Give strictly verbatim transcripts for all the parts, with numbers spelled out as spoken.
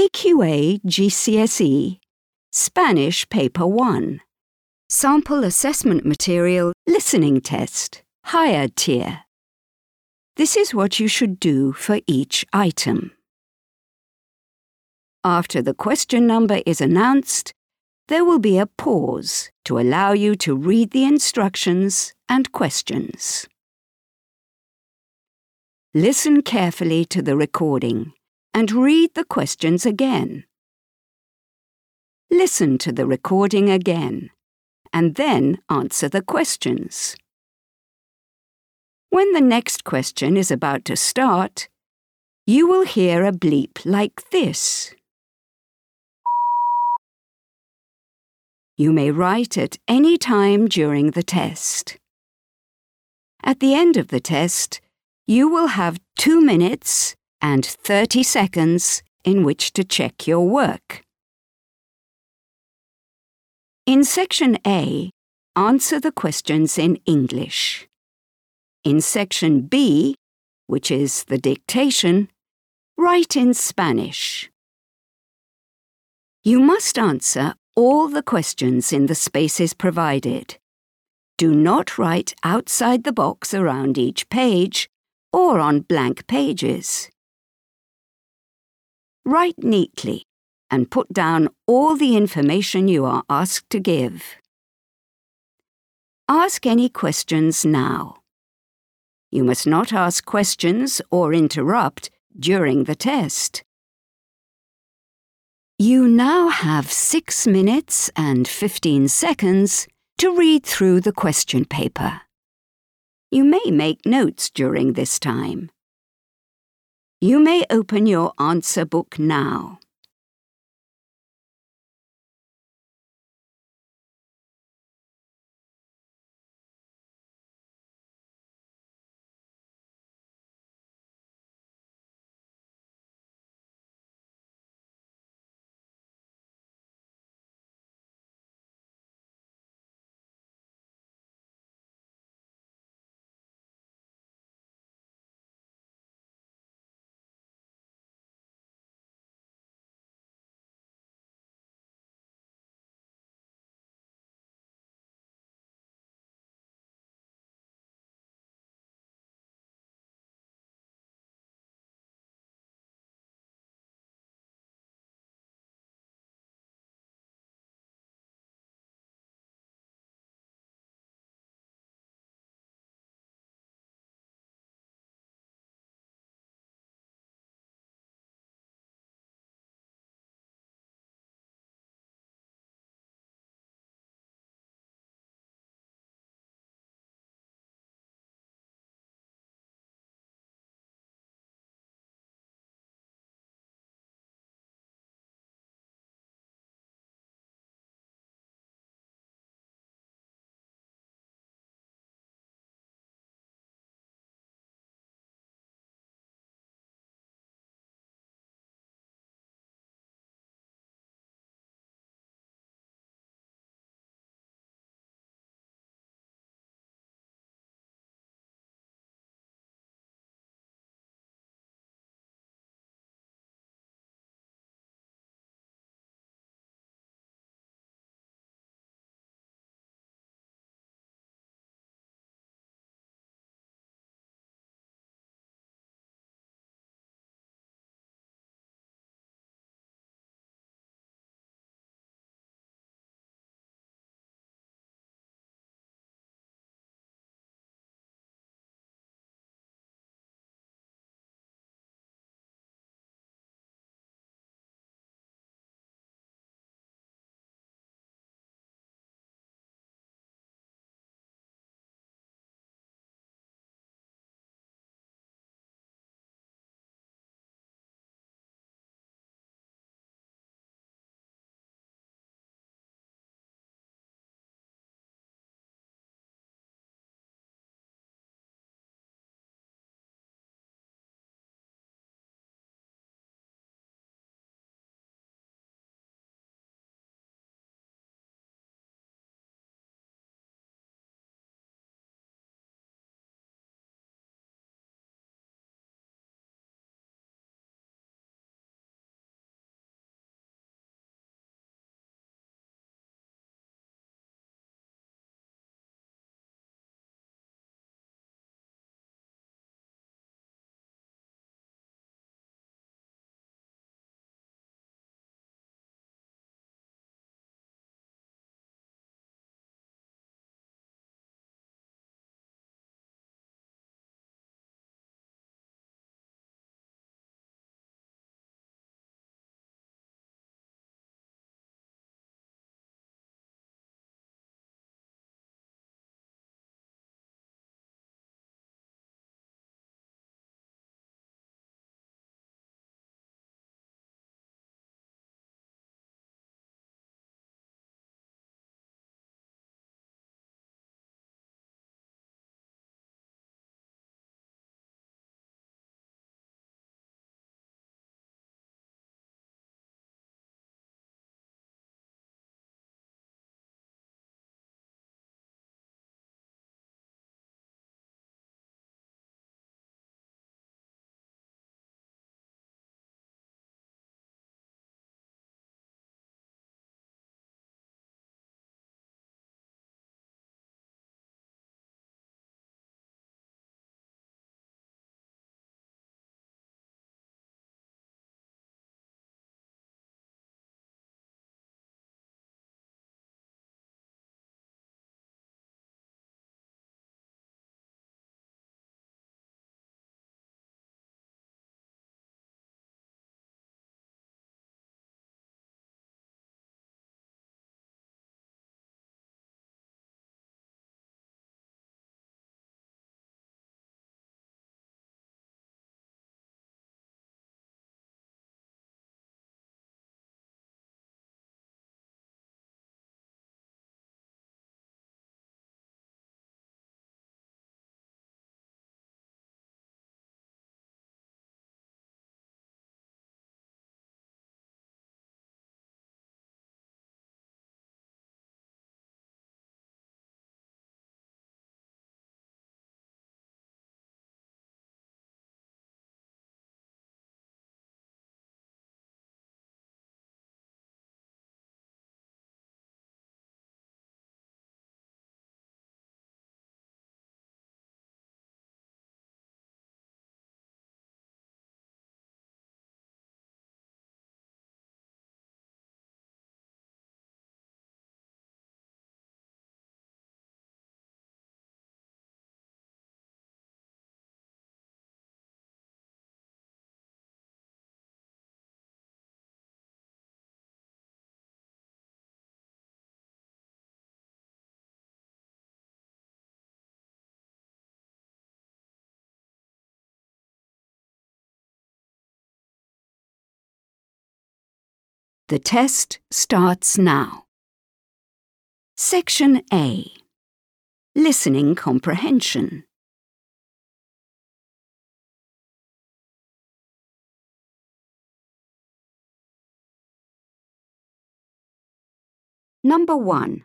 A Q A G C S E, Spanish Paper one, Sample Assessment Material Listening Test, Higher Tier. This is what you should do for each item. After the question number is announced, there will be a pause to allow you to read the instructions and questions. Listen carefully to the recording and read the questions again. Listen to the recording again and then answer the questions. When the next question is about to start, you will hear a bleep like this. You may write at any time during the test. At the end of the test, you will have two minutes and thirty seconds in which to check your work. In Section A, answer the questions in English. In Section B, which is the dictation, write in Spanish. You must answer all the questions in the spaces provided. Do not write outside the box around each page or on blank pages. Write neatly and put down all the information you are asked to give. Ask any questions now. You must not ask questions or interrupt during the test. You now have six minutes and fifteen seconds to read through the question paper. You may make notes during this time. You may open your answer book now. The test starts now. Section A. Listening Comprehension. Number one.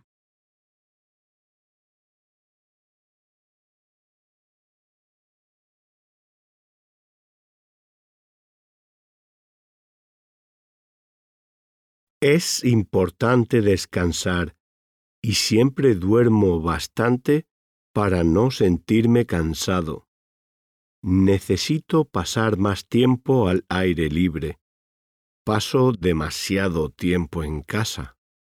Es importante descansar y siempre duermo bastante para no sentirme cansado. Necesito pasar más tiempo al aire libre. Paso demasiado tiempo en casa.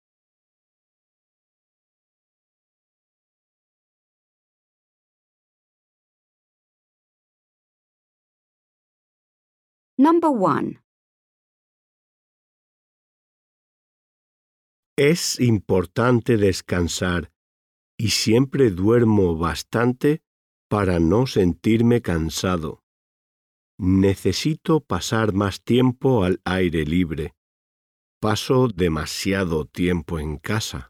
Number one. Es importante descansar y siempre duermo bastante para no sentirme cansado. Necesito pasar más tiempo al aire libre. Paso demasiado tiempo en casa.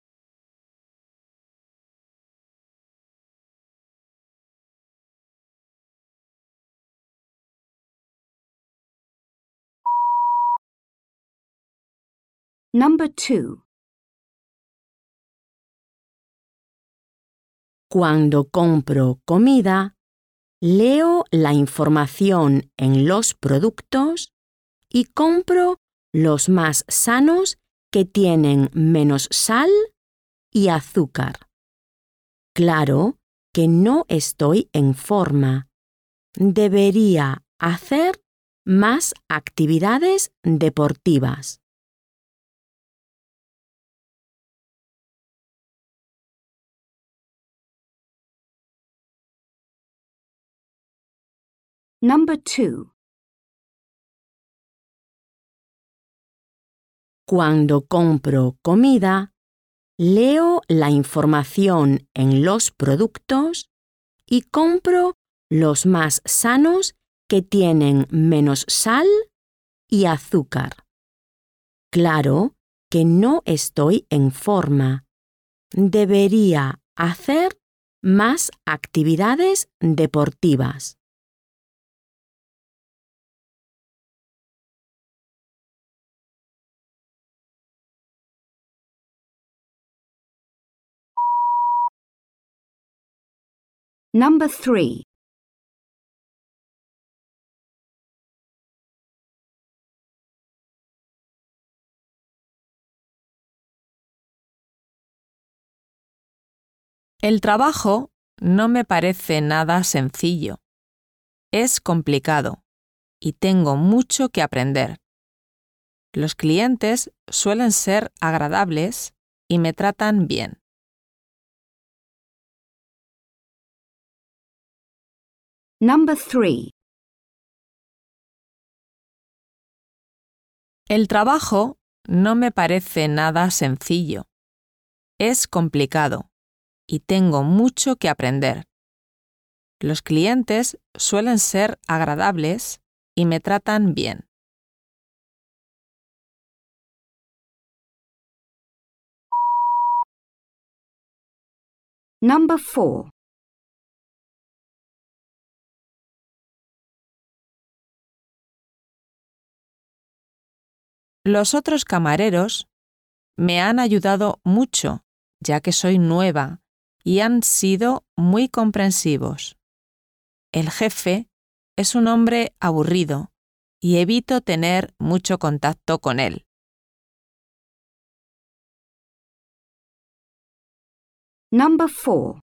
Number two. Cuando compro comida, leo la información en los productos y compro los más sanos que tienen menos sal y azúcar. Claro que no estoy en forma. Debería hacer más actividades deportivas. Number two. Cuando compro comida, leo la información en los productos y compro los más sanos que tienen menos sal y azúcar. Claro que no estoy en forma. Debería hacer más actividades deportivas. Number three. El trabajo no me parece nada sencillo. Es complicado y tengo mucho que aprender. Los clientes suelen ser agradables y me tratan bien. Number three. El trabajo no me parece nada sencillo. Es complicado y tengo mucho que aprender. Los clientes suelen ser agradables y me tratan bien. Number four. Los otros camareros me han ayudado mucho, ya que soy nueva, y han sido muy comprensivos. El jefe es un hombre aburrido y evito tener mucho contacto con él. Number four.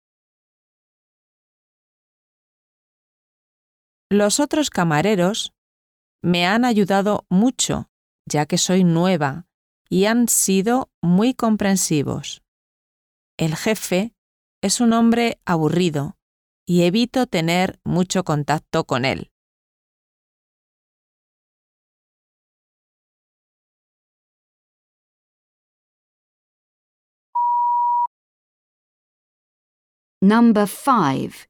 Los otros camareros me han ayudado mucho, ya que soy nueva, y han sido muy comprensivos. El jefe es un hombre aburrido y evito tener mucho contacto con él. Number five.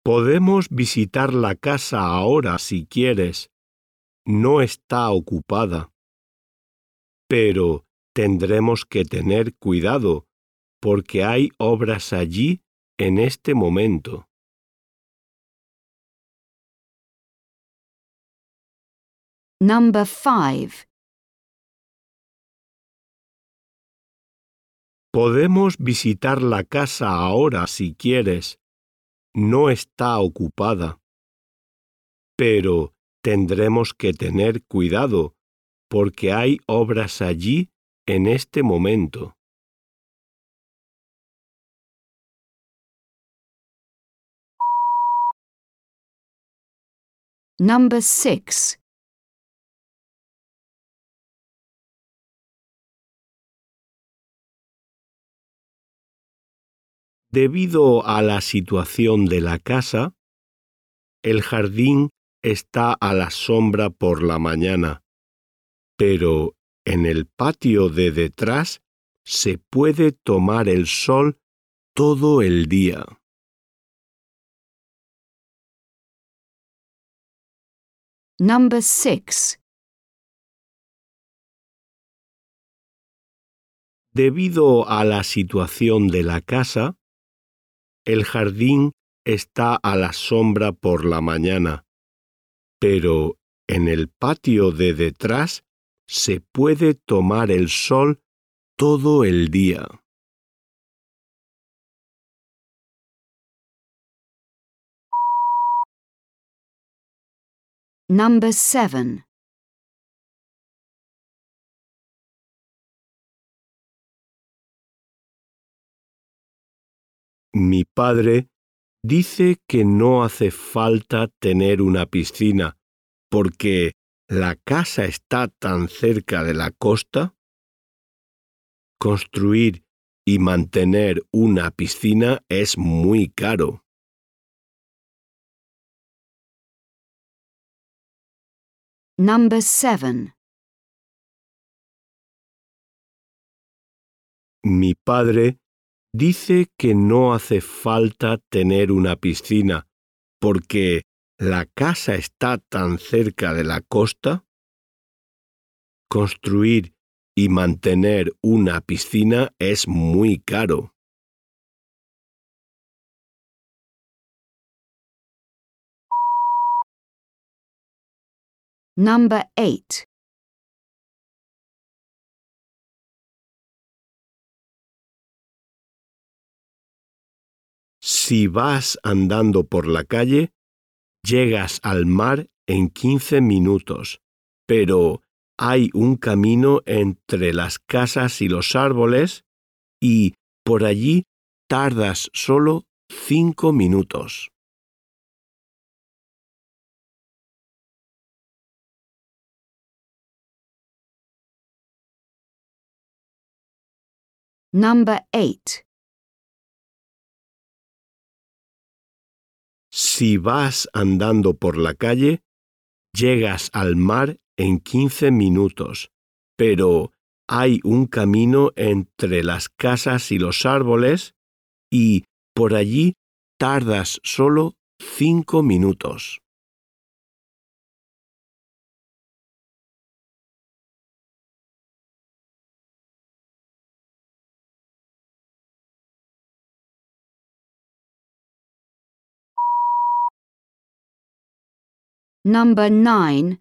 Podemos visitar la casa ahora si quieres. No está ocupada. Pero tendremos que tener cuidado porque hay obras allí en este momento. Number five. Podemos visitar la casa ahora si quieres. No está ocupada. Pero tendremos que tener cuidado porque hay obras allí en este momento. Number six. Debido a la situación de la casa, el jardín está a la sombra por la mañana, pero en el patio de detrás se puede tomar el sol todo el día. Number six. Debido a la situación de la casa, el jardín está a la sombra por la mañana, pero en el patio de detrás se puede tomar el sol todo el día. Number seven. Mi padre dice que no hace falta tener una piscina porque la casa está tan cerca de la costa. Construir y mantener una piscina es muy caro. Number seven. Mi padre dice que no hace falta tener una piscina porque la casa está tan cerca de la costa. Construir y mantener una piscina es muy caro. Number eight. Si vas andando por la calle, llegas al mar en quince minutos, pero hay un camino entre las casas y los árboles y por allí tardas solo cinco minutos. Number eight. Si vas andando por la calle, llegas al mar en quince minutos, pero hay un camino entre las casas y los árboles y por allí tardas solo cinco minutos. Number nine.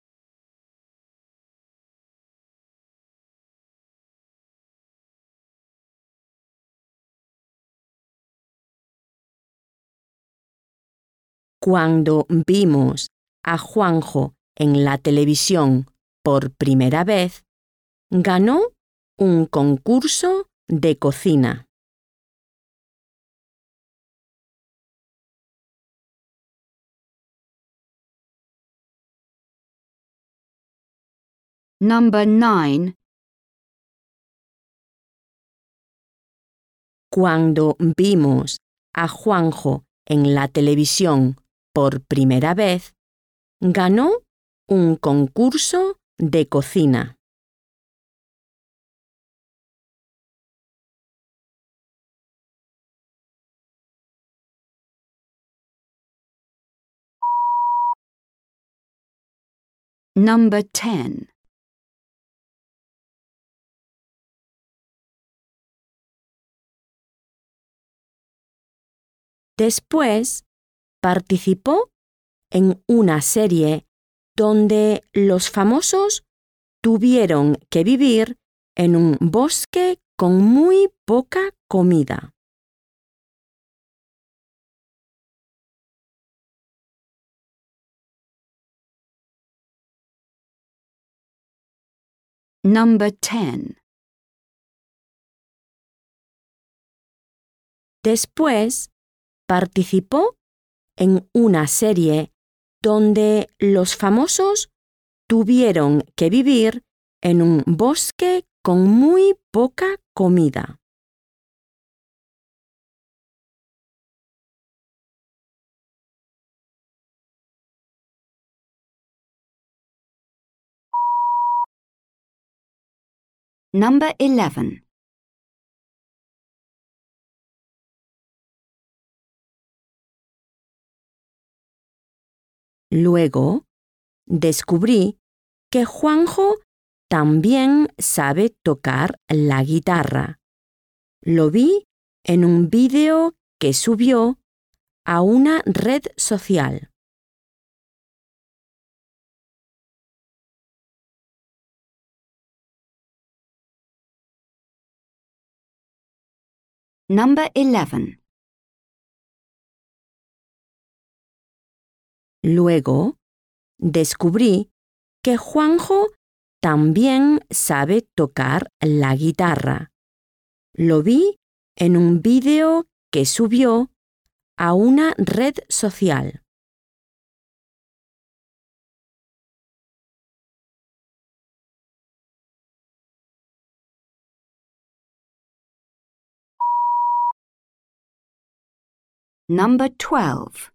Cuando vimos a Juanjo en la televisión por primera vez, ganó un concurso de cocina. Number nine. Cuando vimos a Juanjo en la televisión por primera vez, ganó un concurso de cocina. Number ten. Después, participó en una serie donde los famosos tuvieron que vivir en un bosque con muy poca comida. Number ten. Después, participó en una serie donde los famosos tuvieron que vivir en un bosque con muy poca comida. Number eleven. Luego, descubrí que Juanjo también sabe tocar la guitarra. Lo vi en un vídeo que subió a una red social. Number eleven. Luego, descubrí que Juanjo también sabe tocar la guitarra. Lo vi en un vídeo que subió a una red social. Number twelve.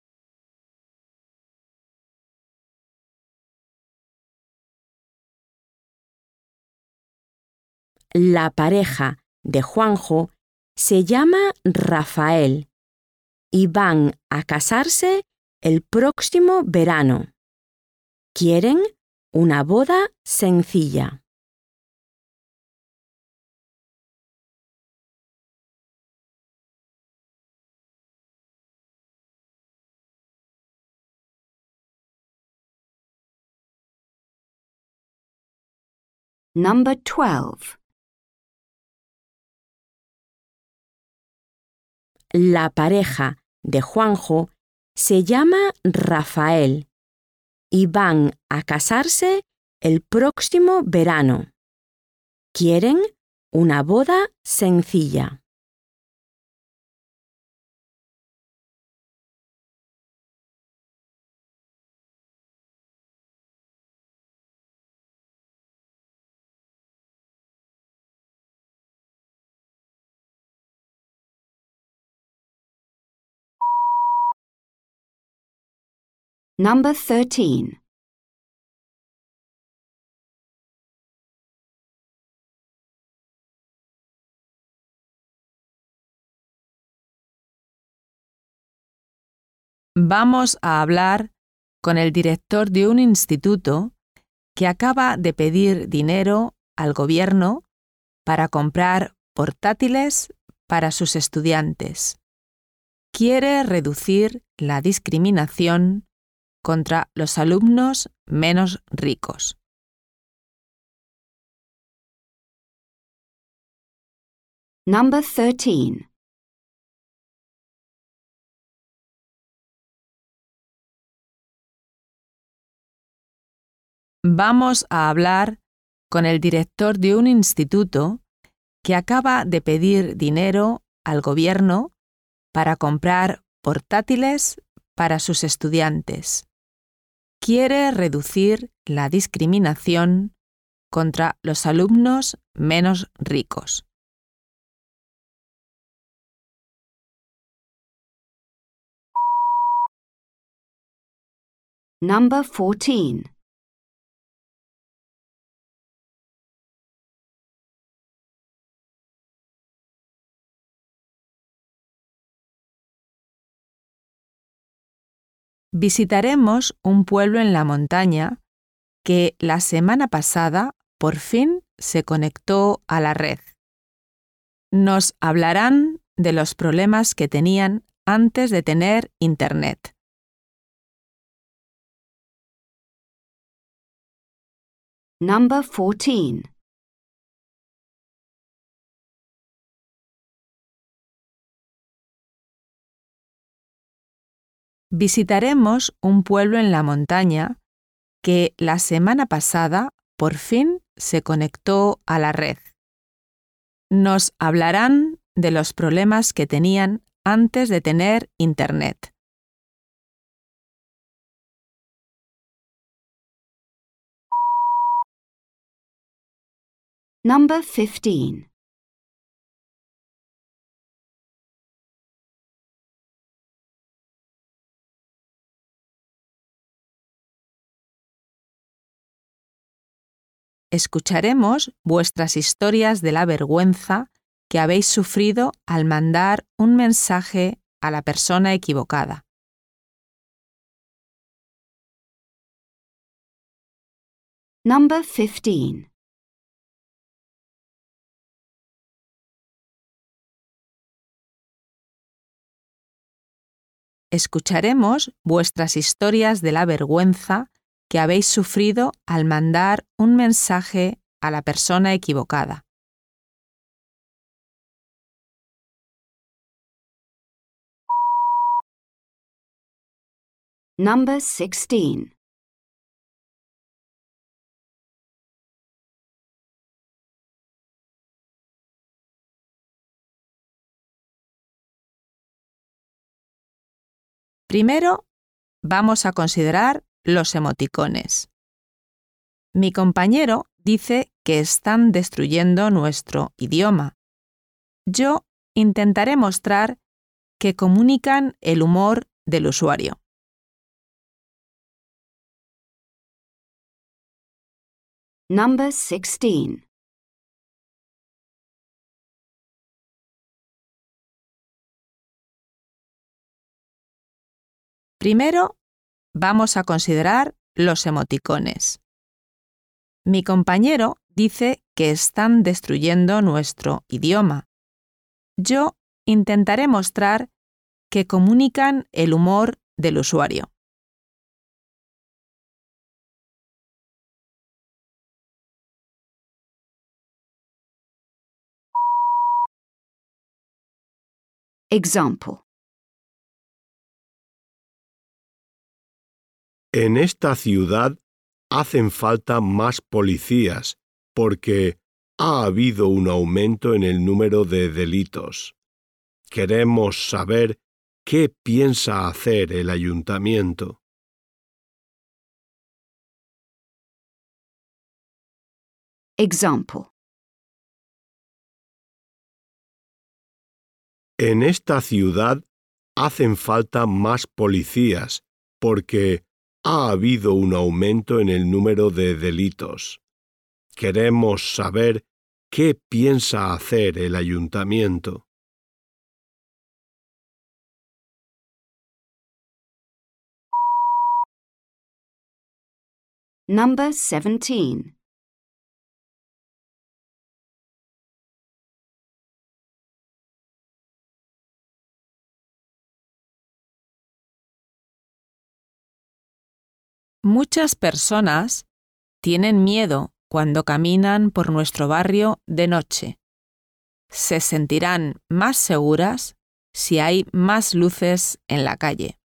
La pareja de Juanjo se llama Rafael y van a casarse el próximo verano. Quieren una boda sencilla. Number twelve. La pareja de Juanjo se llama Rafael y van a casarse el próximo verano. Quieren una boda sencilla. Number thirteen. Vamos a hablar con el director de un instituto que acaba de pedir dinero al gobierno para comprar portátiles para sus estudiantes. Quiere reducir la discriminación contra los alumnos menos ricos. Number thirteen. Vamos a hablar con el director de un instituto que acaba de pedir dinero al gobierno para comprar portátiles para sus estudiantes. Quiere reducir la discriminación contra los alumnos menos ricos. Number fourteen. Visitaremos un pueblo en la montaña que la semana pasada por fin se conectó a la red. Nos hablarán de los problemas que tenían antes de tener Internet. Number fourteen. Visitaremos un pueblo en la montaña que la semana pasada por fin se conectó a la red. Nos hablarán de los problemas que tenían antes de tener Internet. Number fifteen. Escucharemos vuestras historias de la vergüenza que habéis sufrido al mandar un mensaje a la persona equivocada. Number fifteen. Escucharemos vuestras historias de la vergüenza que habéis sufrido al mandar un mensaje a la persona equivocada. Number sixteen. Primero, vamos a considerar los emoticones. Mi compañero dice que están destruyendo nuestro idioma. Yo intentaré mostrar que comunican el humor del usuario. Number sixteen. Primero, vamos a considerar los emoticones. Mi compañero dice que están destruyendo nuestro idioma. Yo intentaré mostrar que comunican el humor del usuario. Example. En esta ciudad hacen falta más policías porque ha habido un aumento en el número de delitos. Queremos saber qué piensa hacer el ayuntamiento. Example. En esta ciudad hacen falta más policías porque ha habido un aumento en el número de delitos. Queremos saber qué piensa hacer el ayuntamiento. Number seventeen. Muchas personas tienen miedo cuando caminan por nuestro barrio de noche. Se sentirán más seguras si hay más luces en la calle.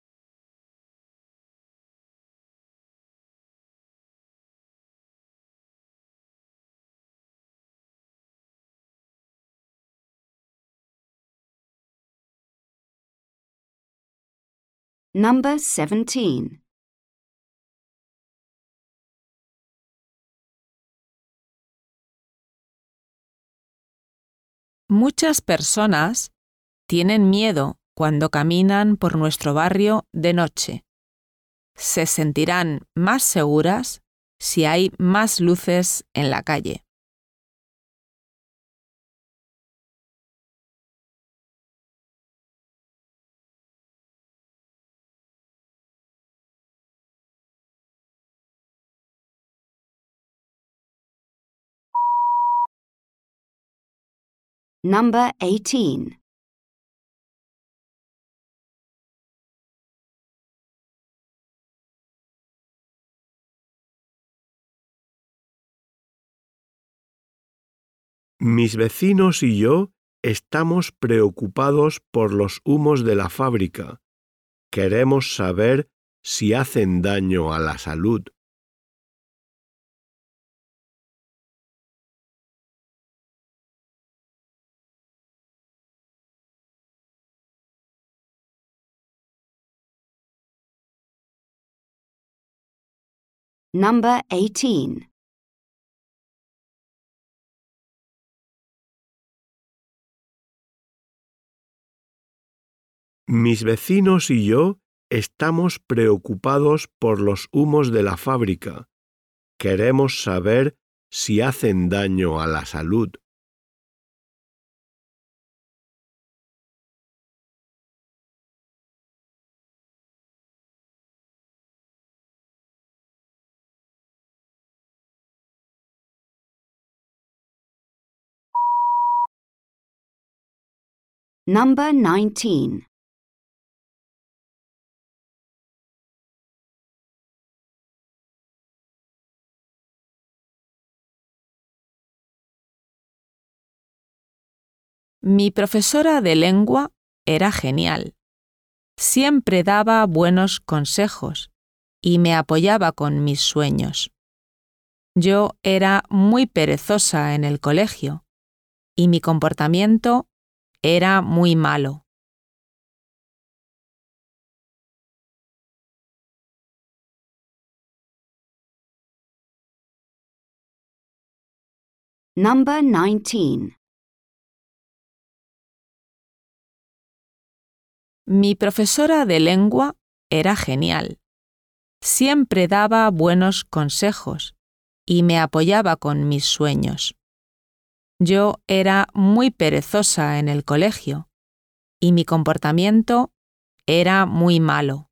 Number seventeen. Muchas personas tienen miedo cuando caminan por nuestro barrio de noche. Se sentirán más seguras si hay más luces en la calle. Number eighteen. Mis vecinos y yo estamos preocupados por los humos de la fábrica. Queremos saber si hacen daño a la salud. Number eighteen. Mis vecinos y yo estamos preocupados por los humos de la fábrica. Queremos saber si hacen daño a la salud. Number nineteen. Mi profesora de lengua era genial. Siempre daba buenos consejos y me apoyaba con mis sueños. Yo era muy perezosa en el colegio y mi comportamiento era muy malo. Number nineteen. Mi profesora de lengua era genial. Siempre daba buenos consejos y me apoyaba con mis sueños. Yo era muy perezosa en el colegio y mi comportamiento era muy malo.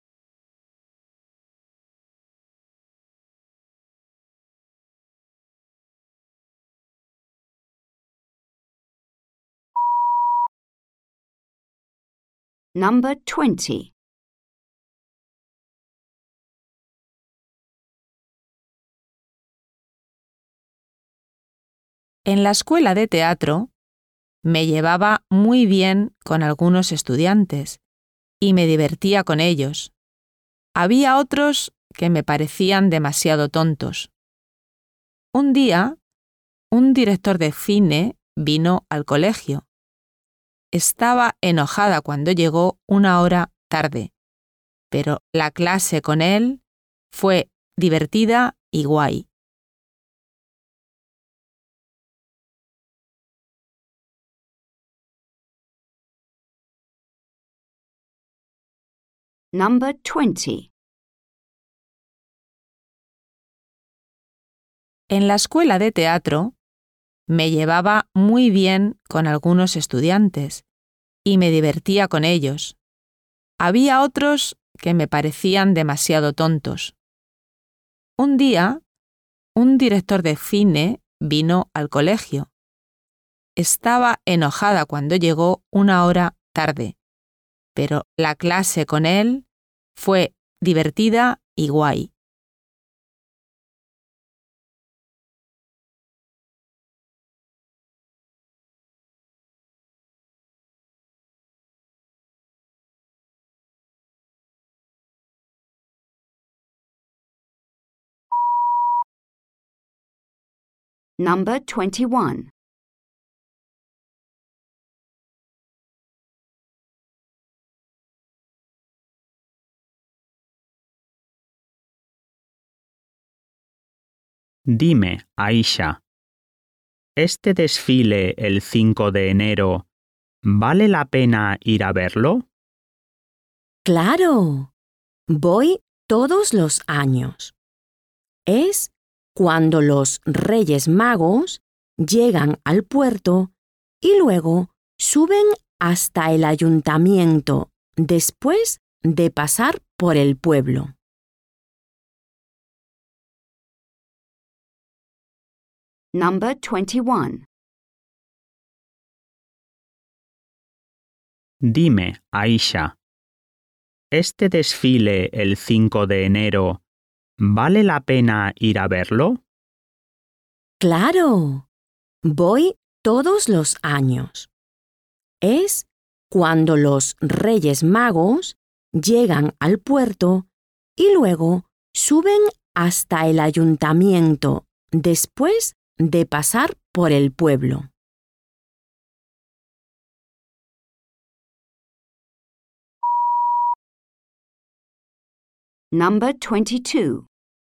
Number twenty. En la escuela de teatro me llevaba muy bien con algunos estudiantes y me divertía con ellos. Había otros que me parecían demasiado tontos. Un día, un director de cine vino al colegio. Estaba enojada cuando llegó una hora tarde, pero la clase con él fue divertida y guay. Number twenty. En la escuela de teatro me llevaba muy bien con algunos estudiantes y me divertía con ellos. Había otros que me parecían demasiado tontos. Un día, un director de cine vino al colegio. Estaba enojada cuando llegó una hora tarde, pero la clase con él fue divertida y guay. Number twenty-one. Dime, Aisha, ¿este desfile el cinco de enero vale la pena ir a verlo? ¡Claro! Voy todos los años. Es cuando los Reyes Magos llegan al puerto y luego suben hasta el ayuntamiento después de pasar por el pueblo. Number twenty-one. Dime, Aisha, ¿este desfile el cinco de enero vale la pena ir a verlo? Claro. Voy todos los años. Es cuando los Reyes Magos llegan al puerto y luego suben hasta el ayuntamiento después de pasar por el pueblo. Number twenty-two.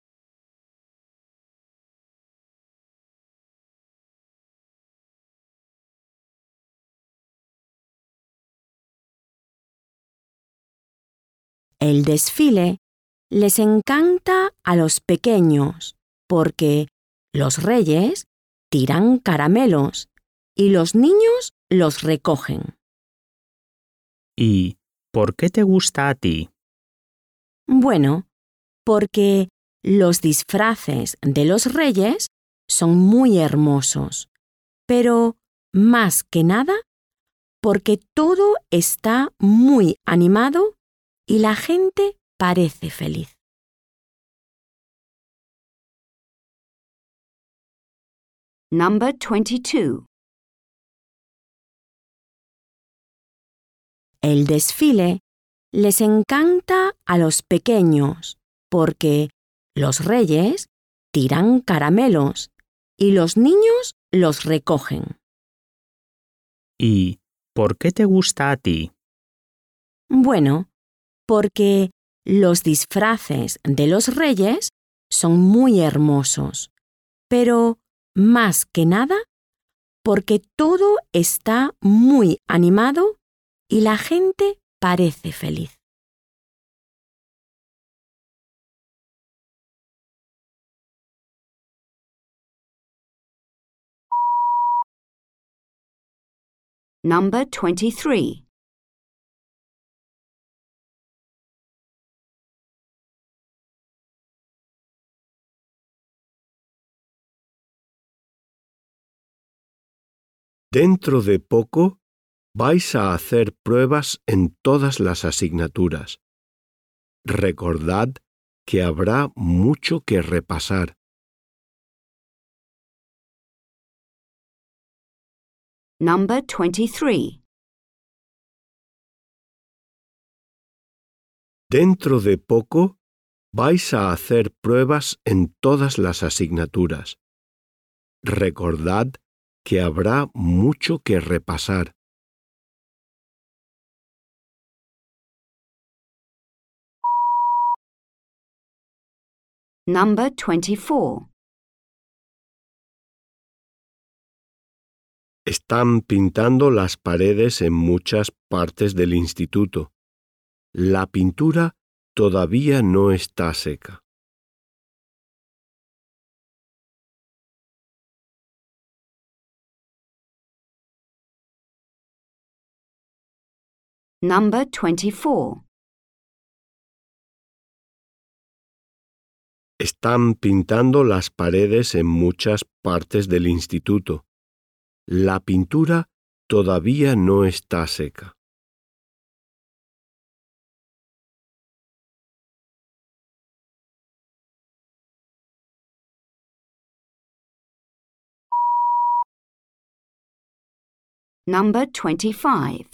El desfile les encanta a los pequeños porque los reyes tiran caramelos y los niños los recogen. ¿Y por qué te gusta a ti? Bueno, porque los disfraces de los reyes son muy hermosos, pero más que nada porque todo está muy animado y la gente parece feliz. Number twenty-two. El desfile les encanta a los pequeños porque los reyes tiran caramelos y los niños los recogen. ¿Y por qué te gusta a ti? Bueno, porque los disfraces de los reyes son muy hermosos, pero más que nada porque todo está muy animado y la gente parece feliz. Number twenty-three. Dentro de poco vais a hacer pruebas en todas las asignaturas. Recordad que habrá mucho que repasar. Number twenty-three. Dentro de poco vais a hacer pruebas en todas las asignaturas. Recordad que habrá mucho que repasar. Number twenty-four. Están pintando las paredes en muchas partes del instituto. La pintura todavía no está seca. Number twenty-four. Están pintando las paredes en muchas partes del instituto. La pintura todavía no está seca. Number twenty-five.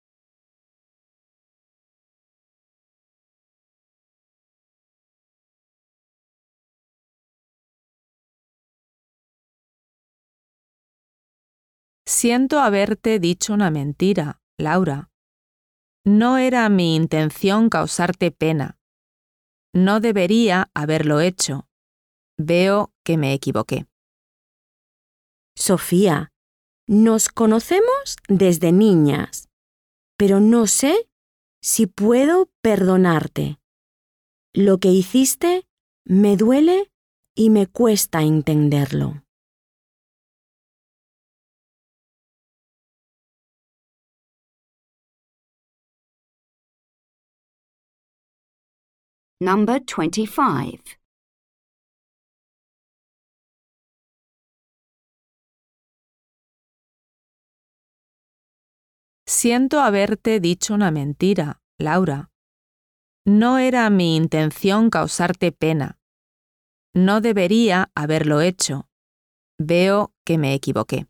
Siento haberte dicho una mentira, Laura. No era mi intención causarte pena. No debería haberlo hecho. Veo que me equivoqué. Sofía, nos conocemos desde niñas, pero no sé si puedo perdonarte. Lo que hiciste me duele y me cuesta entenderlo. Number twenty-five. Siento haberte dicho una mentira, Laura. No era mi intención causarte pena. No debería haberlo hecho. Veo que me equivoqué.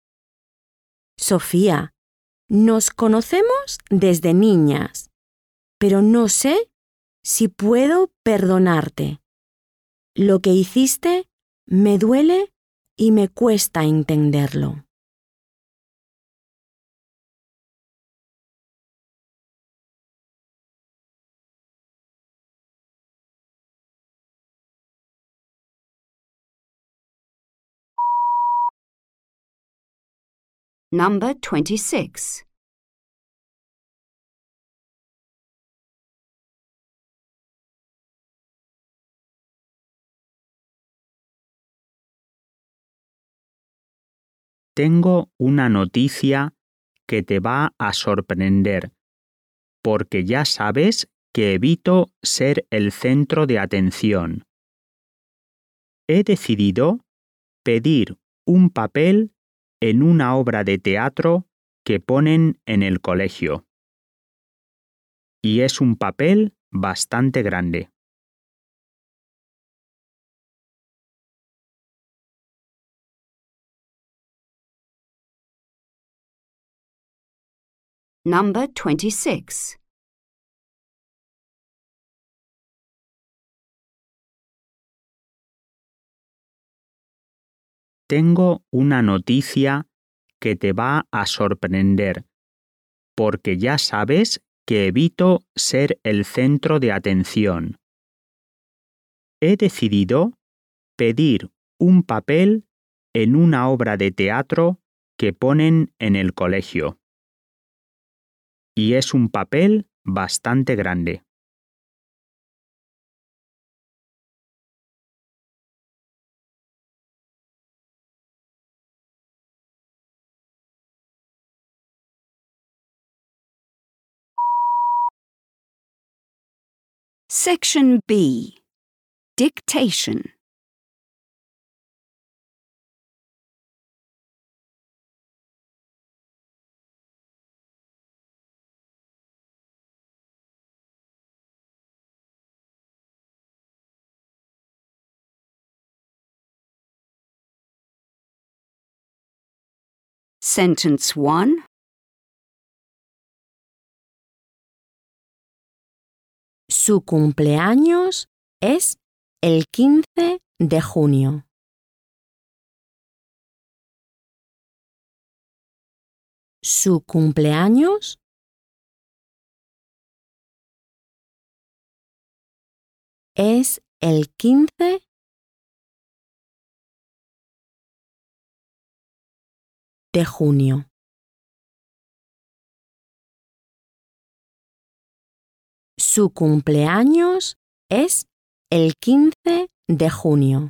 Sofía, nos conocemos desde niñas, pero no sé si puedo perdonarte. Lo que hiciste me duele y me cuesta entenderlo. Number twenty-six. Tengo una noticia que te va a sorprender, porque ya sabes que evito ser el centro de atención. He decidido pedir un papel en una obra de teatro que ponen en el colegio. Y es un papel bastante grande. Number twenty-six. Tengo una noticia que te va a sorprender, porque ya sabes que evito ser el centro de atención. He decidido pedir un papel en una obra de teatro que ponen en el colegio. Y es un papel bastante grande. Section B. Dictation. Sentence one. Su cumpleaños es el quince de junio. Su cumpleaños es el quince de junio. Su cumpleaños es el quince de junio.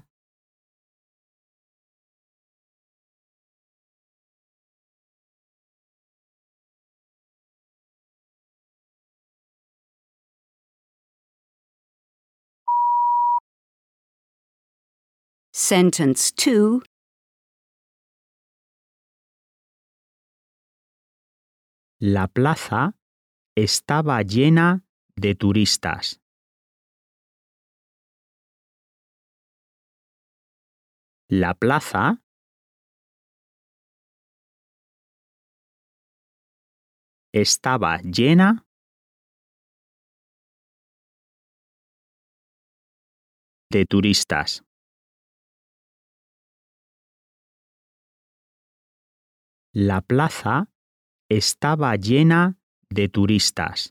Sentence two. La plaza estaba llena de turistas. La plaza estaba llena de turistas. La plaza estaba llena de turistas.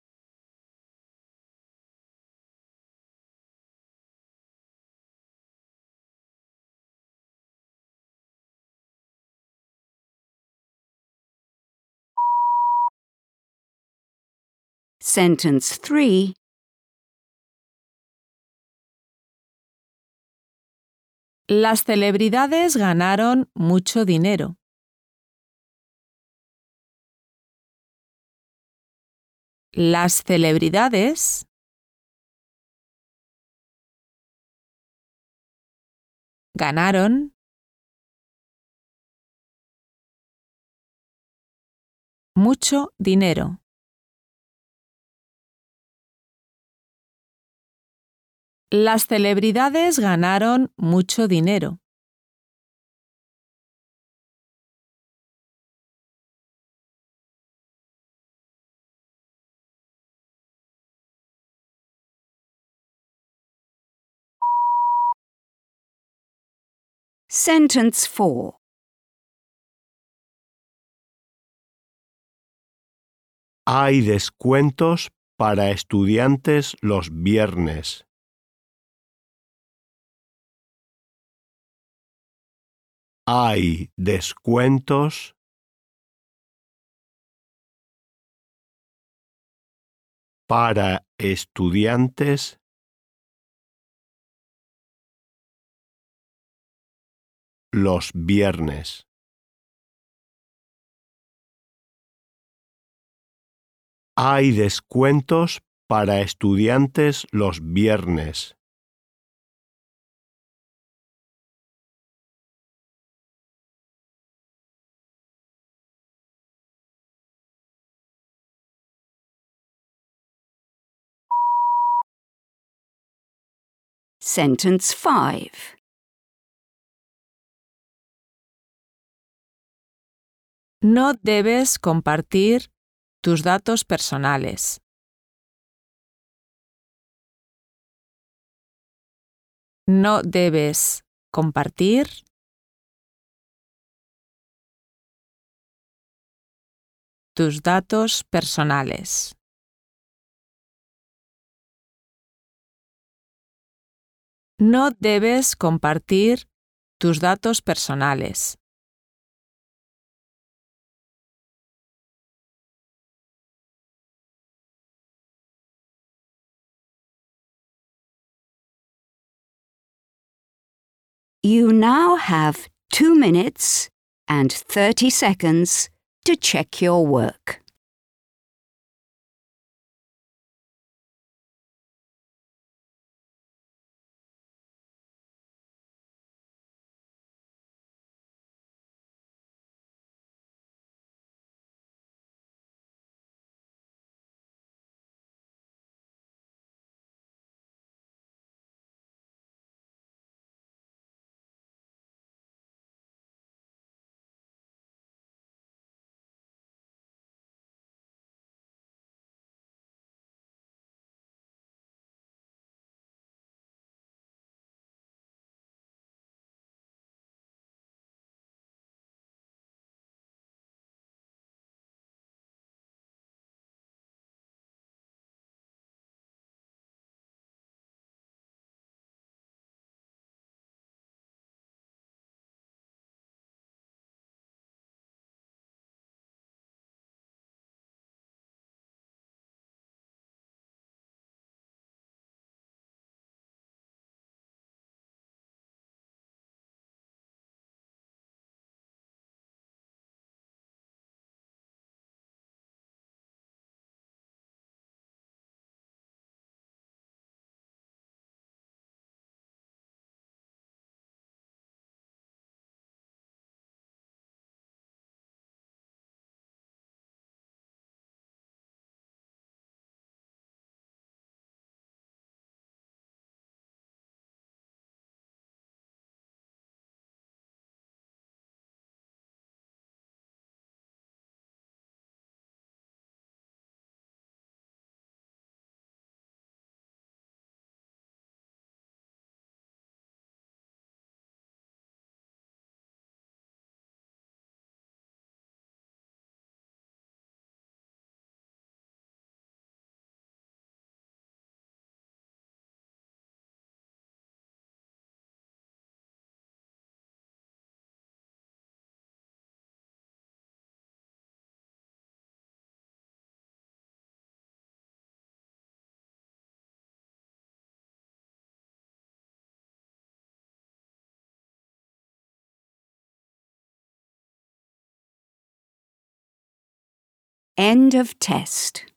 Sentence three. Las celebridades ganaron mucho dinero. Las celebridades ganaron mucho dinero. Las celebridades ganaron mucho dinero. Sentence four. Hay descuentos para estudiantes los viernes. Hay descuentos para estudiantes los viernes. Hay descuentos para estudiantes los viernes. Sentence five. No debes compartir tus datos personales. No debes compartir tus datos personales. No debes compartir tus datos personales. You now have two minutes and thirty seconds to check your work. End of test.